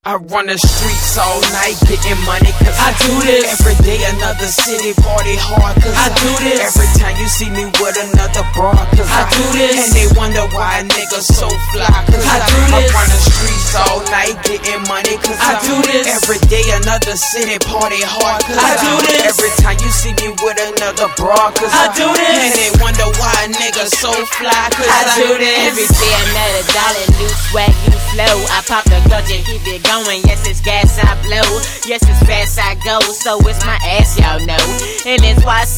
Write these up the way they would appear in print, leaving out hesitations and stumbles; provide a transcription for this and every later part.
I run the streets all night getting money cause I do this. Every day another city party hard cause I do this. Every time you see me with another broad cause I do this. And they wonder why a nigga so fly cause I do I this. run the streets all night getting money cause I do this. Every day another city party hard cause I do this. Every time you see me with another broad cause I do this. And they wonder why a nigga so fly cause I do this. Every day another dollar, new swag, new flow. I pop the gulch and keep it going. Yes, it's gas I blow. Yes, it's fast I go. So it's my ass, y'all know. And it's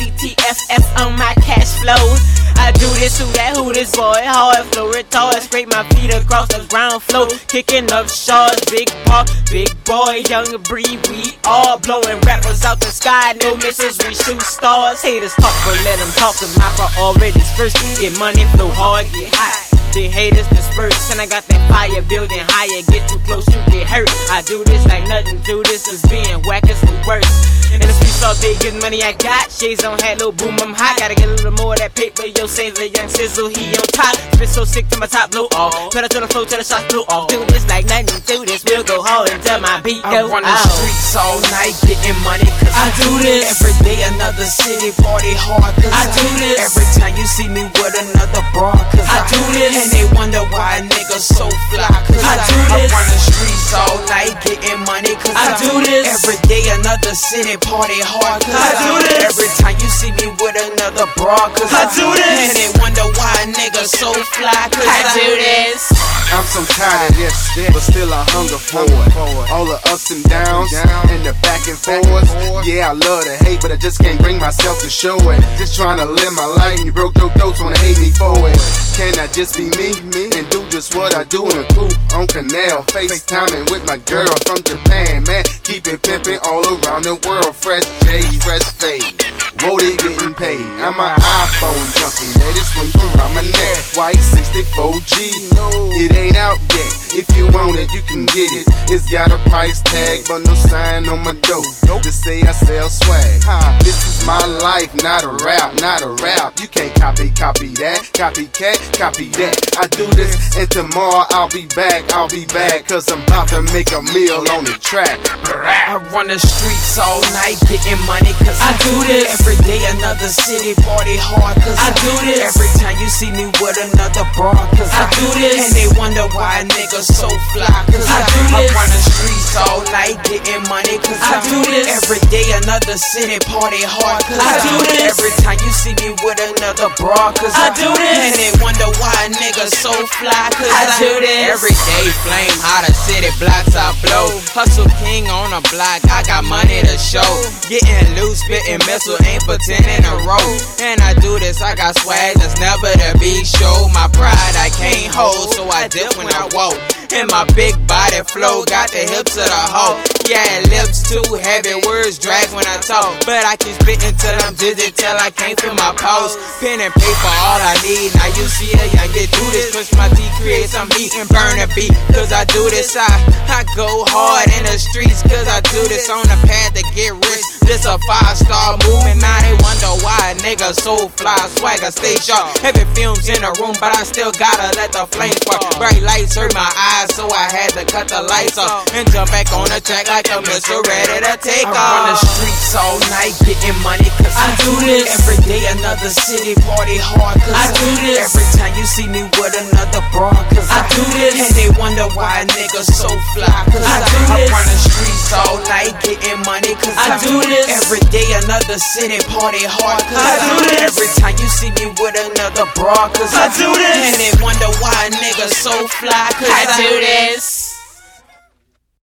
YCTFF on my cash flow. I do this, who this boy? Hard flow, retard. Scrape my feet across the ground floor. Kicking up shards, big paw, big boy, young breed. We all blowing rappers out the sky. No misses, we shoot stars. Haters talk, but let them talk. The mapper already first. Get money, flow hard, get hot. The haters disperse, and I got that fire building higher. Get too close, you get hurt. I do this like nothing to this, is being whack is the worst. And the streets all big, good money I got. Shades on hat, little boom, I'm hot. Gotta get a little more of that paper, yo, save the young sizzle, he on top. Spit so sick to my top, blow off. Pedal to the floor, till the shots blow off. Do this like nothing to this, we'll go hard until my beat I go run the out. streets all night getting money cause I do this. Every day another city party hard cause I do this. Every time you see me with another broad cause I do this. And they wonder why a nigga so fly cause I do I this. run the streets all night getting money cause I do this. Every day another city party hard cause I do this. Every time you see me with another broad cause I do this. And they wonder why a nigga so fly cause I do this. I'm so tired of this, but still I hunger for it. All the ups and downs, and the back and forth. Yeah, I love to hate, but I just can't bring myself to show it. Just trying to live my life, and you broke your dose, wanna hate me for it. Can I just be me, and do just what I do in the coupe on Canal? FaceTiming with my girl from Japan, man. Keep it pimping all around the world. Fresh J, fresh fade. Whoa, they getting paid. I'm an iPhone junkie, let it swing around my neck. White 64G, it ain't out yet. If you want it, you can get it. It's got a price tag, but no sign on my door. Just say I sell swag. This is my life, not a rap, not a rap. You can't copy that. Copycat, copy that. I do this, and tomorrow I'll be back, cause I'm about to make a meal on the track. I run the streets all night getting money cause I do this. Every day another city party hard cause I do this. Every time you see me with another broad cause I do this. And they wonder why a nigga so fly cause I do I this. run the streets all night getting money cause I do this. Every day another city party hard cause I do this. Every time you see me with another broad cause I do this. And they wonder why a nigga so fly cause I do this. Every day flame hotter city blocks I blow. Hustle king on a block, I got money to show. Getting loose, spitting missile, ain't for 10 in a row. And I do this, I got swag that's never to be show. My pride I can't hold, so I dip when I walk. And my big body flow got the hips of the hoe. Yeah, lips too heavy, words drag when I talk. But I keep spitting till I'm dizzy, till I can't feel my pulse. Pen and paper, all I need. Now you see a young get do this. Push my teeth, create some heat and burn a beat. Cause I do this, I go hard in the streets. Cause I do this on the path to get rich. This a 5-star movement, now they wonder why a nigga so fly. Swagger stay sharp, heavy fumes in the room, but I still gotta let the flames spark. Bright lights hurt my eyes, so I had to cut the lights off and jump back on the track like a missile ready to take off. I run the streets all night getting money cause I do this. Every day another city party hard cause I do this. Every time you see me with another broad cause I do this. And they wonder why a nigga so fly cause I do this. run the streets all night getting money cause I do this. Every day another city party hard cause I do this. Every time you see me with another broad cause I do this. And they wonder why a nigga so fly cause I do this.